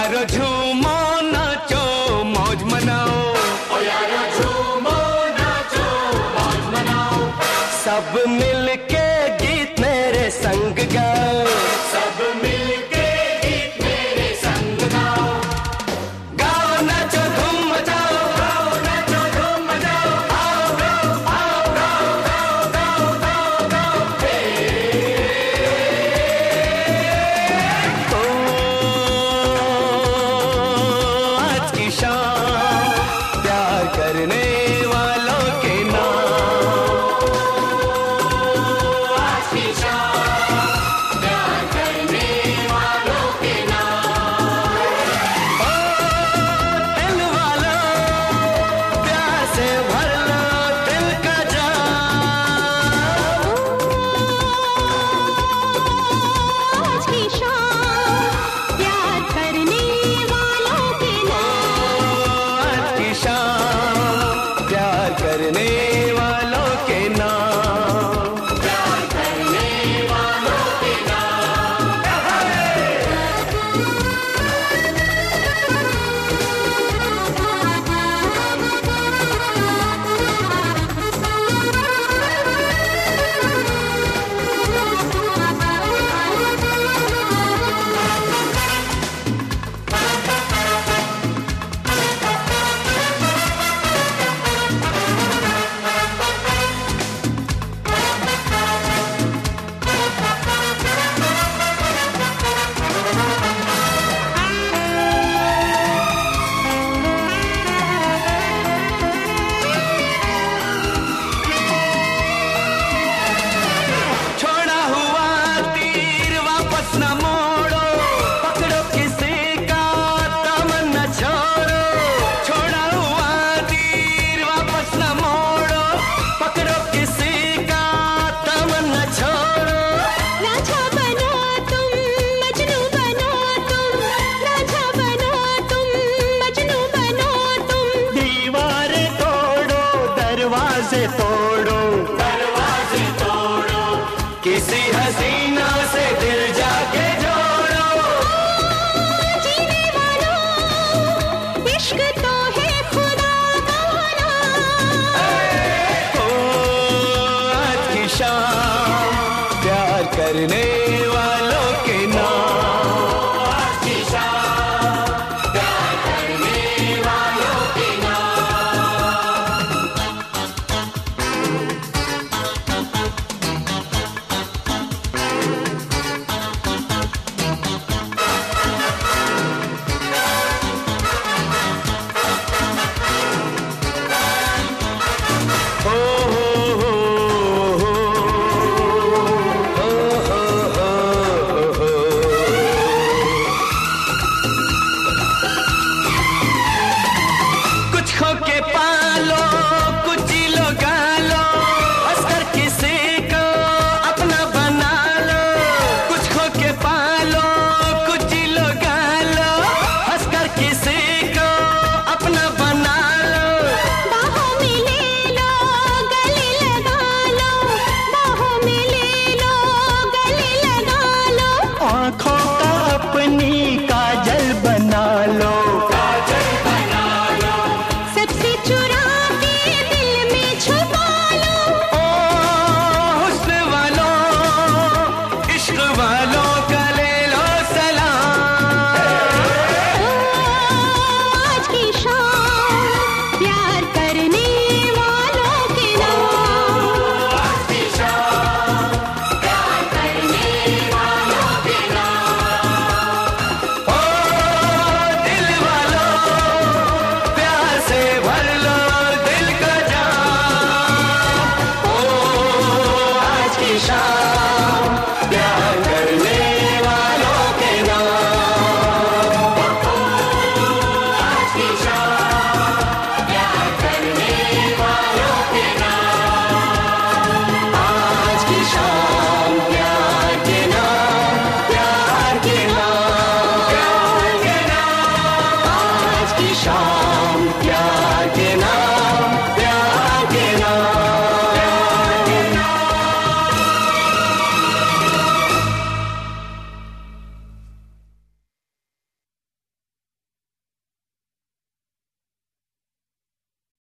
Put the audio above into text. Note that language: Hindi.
यारो झूमो नाचो मौज मनाओ, ओ यारो झूमो नाचो मौज मनाओ। सब मिलके गीत मेरे संग गाओ, सब मिलके गीत मेरे संग गाओ। गाओ नाचो धूम मचाओ, गाओ नाचो धूम मचाओ। आओ गाओ आओ गाओ गाओ गाओ गाओ गाओ। आज की शाम प्यार करने वालों के नाम, आज की शाम प्यार करने वालों के नाम। ओ दिल वालों प्यार से भर लो दिल का जाम। आज की शाम प्यार करने वालों के नाम, आज की शाम प्यार करने वालों के नाम, प्यार करने वालों के नाम। छोड़ा हुआ तीर वापस न मोड़ो, पकड़ो किसी का दामन न छोड़ो। छोड़ा हुआ तीर वापस न मोड़ो, पकड़ो किसी का दामन न छोड़ो। राजा बनो तुम मजनू बनो तुम, राजा बनो तुम मजनू बनो तुम। दीवारें तोड़ो दरवाजे तोड़ो, दरवाजे तोड़ो। किसी हसीना से दिल जाके जोड़ो। जीने वालों इश्क तो है खुदा का नाम। ओ आज की शाम प्यार करने